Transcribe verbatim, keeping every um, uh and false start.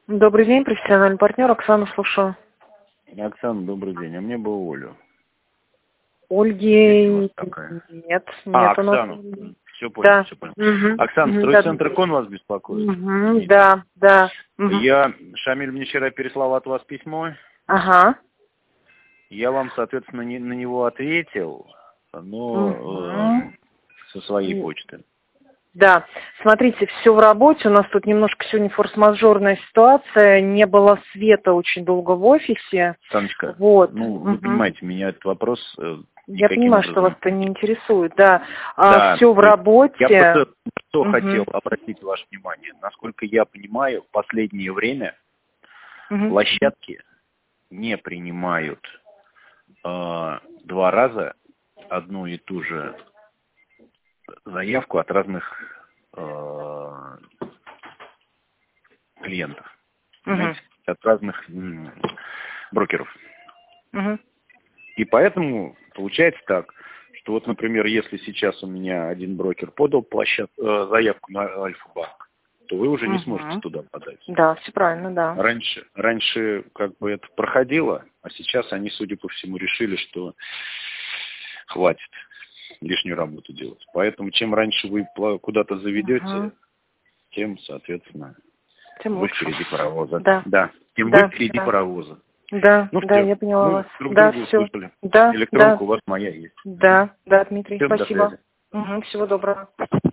Добрый день, профессиональный партнер, Оксана, слушаю. Оксана, добрый день. А мне бы Олю. Ольги такая? нет, А, нет у нас. Оксану. Все понял, Да. все понял. Мгм. Оксана, Мгм, стройцентр да. Кон вас беспокоит? Мгм, да, да. Мгм. Я, Шамиль мне вчера переслал от вас письмо. Ага. Я вам, соответственно, не, на него ответил, но Мгм. э, со своей почты. Да, смотрите, все в работе, у нас тут немножко сегодня форс-мажорная ситуация, не было света очень долго в офисе. Санечка, Вот. ну, вы Мгм. понимаете, меня этот вопрос э, Я никаким понимаю, что образом... вас это не интересует, да. Да, Все в то есть работе. я просто что Мгм. хотел обратить ваше внимание. Насколько я понимаю, в последнее время Мгм. площадки не принимают э, два раза одну и ту же заявку от разных э, клиентов, Мгм. понимаете, от разных м, брокеров. Мгм. И поэтому получается так, что вот, например, если сейчас у меня один брокер подал площад, э, заявку на Альфа-банк, то вы уже не сможете Мгм. туда подать. Да, все правильно, да. Раньше, раньше как бы это проходило, а сейчас они, судя по всему, решили, что хватит лишнюю работу делать. Поэтому чем раньше вы пла- куда-то заведете, Мгм. тем, соответственно, Тем вы лучше. впереди паровоза. Да. Да, тем вы Да, впереди да. паровоза. Да, Ну да, все, я поняла мы вас. друг Да, друга все. услышали. Да, Электронка да. у вас моя есть. Да, да, Дмитрий, Всем до спасибо. связи. Угу, всего доброго.